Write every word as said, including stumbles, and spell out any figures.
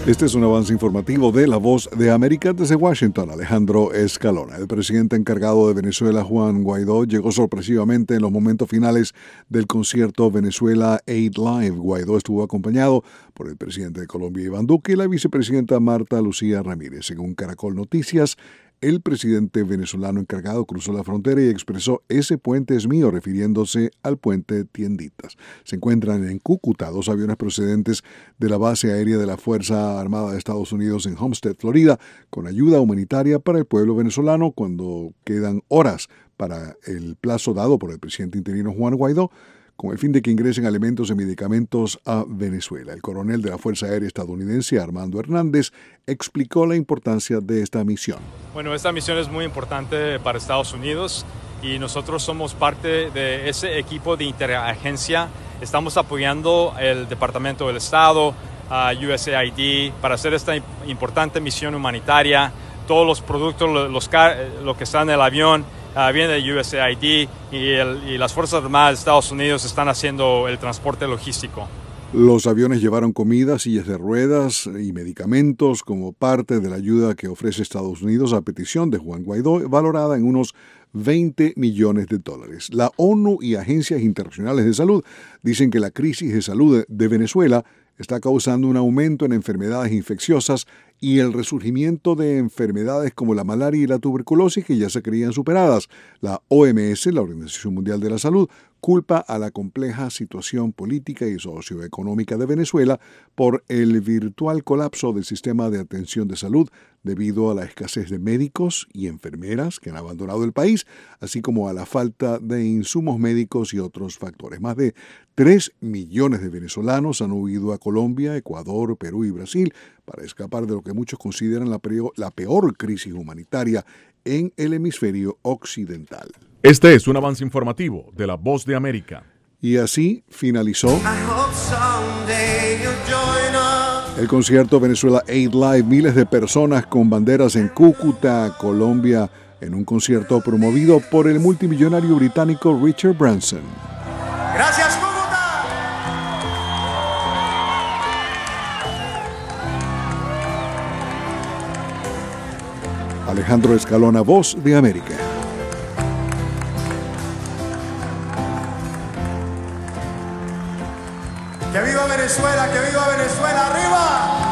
Este es un avance informativo de La Voz de América desde Washington. Alejandro Escalona. El presidente encargado de Venezuela, Juan Guaidó, llegó sorpresivamente en los momentos finales del concierto Venezuela Aid Live. Guaidó estuvo acompañado por el presidente de Colombia, Iván Duque, y la vicepresidenta Marta Lucía Ramírez. Según Caracol Noticias, el presidente venezolano encargado cruzó la frontera y expresó: ese puente es mío, refiriéndose al puente Tienditas. Se encuentran en Cúcuta dos aviones procedentes de la base aérea de la Fuerza Armada de Estados Unidos en Homestead, Florida, con ayuda humanitaria para el pueblo venezolano cuando quedan horas para el plazo dado por el presidente interino Juan Guaidó, con el fin de que ingresen alimentos y medicamentos a Venezuela. El coronel de la Fuerza Aérea estadounidense, Armando Hernández, explicó la importancia de esta misión. Bueno, esta misión es muy importante para Estados Unidos y nosotros somos parte de ese equipo de interagencia. Estamos apoyando el Departamento del Estado, uh, U S A I D, para hacer esta importante misión humanitaria. Todos los productos, los, los, lo que está en el avión, Uh, viene de U S A I D y, el, y las Fuerzas Armadas de Estados Unidos están haciendo el transporte logístico. Los aviones llevaron comida, sillas de ruedas y medicamentos como parte de la ayuda que ofrece Estados Unidos a petición de Juan Guaidó, valorada en unos veinte millones de dólares. La ONU y agencias internacionales de salud dicen que la crisis de salud de Venezuela está causando un aumento en enfermedades infecciosas y el resurgimiento de enfermedades como la malaria y la tuberculosis que ya se creían superadas. La O M S, la Organización Mundial de la Salud, culpa a la compleja situación política y socioeconómica de Venezuela por el virtual colapso del sistema de atención de salud debido a la escasez de médicos y enfermeras que han abandonado el país, así como a la falta de insumos médicos y otros factores. Más de tres millones de venezolanos han huido a Colombia, Ecuador, Perú y Brasil para escapar de lo que muchos consideran la peor, la peor crisis humanitaria en el hemisferio occidental. Este es un avance informativo de La Voz de América. Y así finalizó el concierto Venezuela Aid Live. Miles de personas con banderas en Cúcuta, Colombia, en un concierto promovido por el multimillonario británico Richard Branson. Gracias, Cúcuta. Alejandro Escalona, Voz de América. ¡Que viva Venezuela! ¡Que viva Venezuela! ¡Arriba!